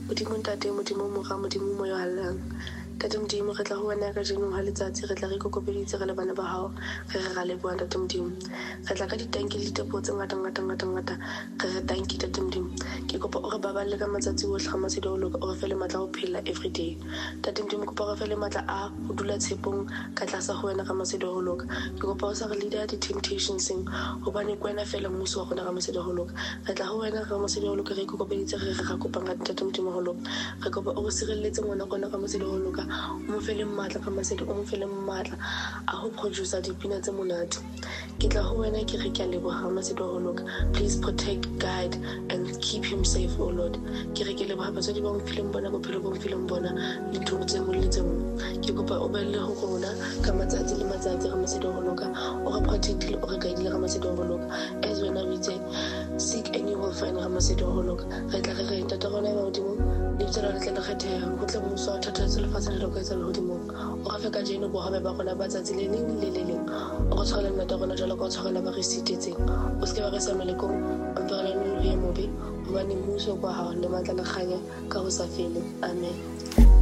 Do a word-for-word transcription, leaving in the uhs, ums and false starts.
Modimo ntate, Modimo mora, Modimo mo yo hallang. Tate Modimo, re tla ho wena ka jenong ha letsatsi, re tla re ikokobeditse re le bana ba hao, re re ra leboha Tate Modimo. Re tla ka ditanki le diteboho tse ngata ngata ngata ngata, re re tanki Tate Modimo. Ke kopa o re baballe ka matsatsi ohle ga masedi ho loka, o re fe le matla ho phela everyday. Tate Modimo, kopa o re fe le matla a ho dula tshepong ka tlasa ho wena ka masedi ho loka. Ke kopa o sa re leader di-temptationseng, hobane ke wena fela mmuso wa rona ka masedi ho loka. Re tla ho wena ka masedi ho loka, re ikokobeditse re re ra kopang ka Tate Modimo ho loka. Re kopa o re sirelletse ngwana rona ka masedi ho loka, o mo fe le matla ka masedi, o mo fe le matla a ho producer dipina tse monate. Ke tla ho wena ke re ke a leboha ka masedi ho loka. Please protect, guide and keep him safe, oh Lord. Ke re ke leboha batswadi ba mfileng bona, bophelo bo mfileng bona, le ntho tse ngwe le tse ngwe. Ke kopa o be le ho rona ka matsatsi le matsatsi ka masedi ho loka, o re protect le o re guide ka masedi ho loka. As wena o itse, seek and you will find ka masedi ho loka. Re tla re re ntate rona ba hodimo, le tsela le tla le kgetheha ho tle mmuso wa thata tse lefatshe le ka tsela hodimo. O re fe ka jeno bo habe ba rona ba tsatsi le leng le le leng. O re tshwarele ntate rona jalo ka o tshwarela ba re sitetseng. O se ke ba re sa melekong, o mpehela le ho ye mobe, hobane mmuso kwa hao le matla le kganya ka ho sa fele. Amen.